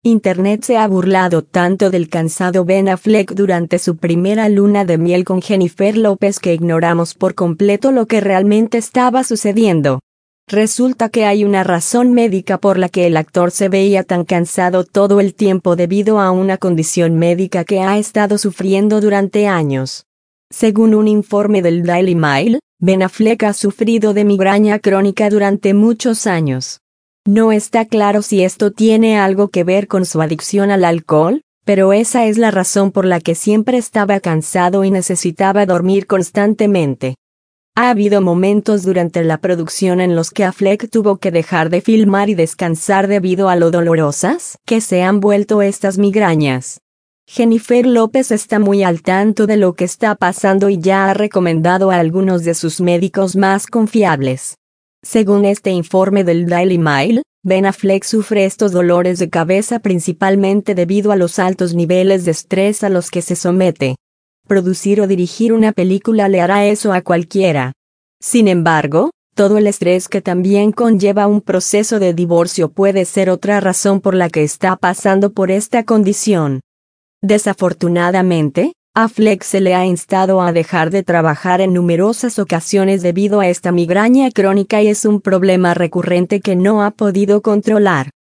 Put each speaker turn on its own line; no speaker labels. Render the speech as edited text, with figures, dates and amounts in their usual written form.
Internet se ha burlado tanto del cansado Ben Affleck durante su primera luna de miel con Jennifer López que ignoramos por completo lo que realmente estaba sucediendo. Resulta que hay una razón médica por la que el actor se veía tan cansado todo el tiempo debido a una condición médica que ha estado sufriendo durante años. Según un informe del Daily Mail, Ben Affleck ha sufrido de migraña crónica durante muchos años. No está claro si esto tiene algo que ver con su adicción al alcohol, pero esa es la razón por la que siempre estaba cansado y necesitaba dormir constantemente. Ha habido momentos durante la producción en los que Affleck tuvo que dejar de filmar y descansar debido a lo dolorosas que se han vuelto estas migrañas. Jennifer López está muy al tanto de lo que está pasando y ya ha recomendado a algunos de sus médicos más confiables. Según este informe del Daily Mail, Ben Affleck sufre estos dolores de cabeza principalmente debido a los altos niveles de estrés a los que se somete. Producir o dirigir una película le hará eso a cualquiera. Sin embargo, todo el estrés que también conlleva un proceso de divorcio puede ser otra razón por la que está pasando por esta condición. Desafortunadamente, Affleck se le ha instado a dejar de trabajar en numerosas ocasiones debido a esta migraña crónica y es un problema recurrente que no ha podido controlar.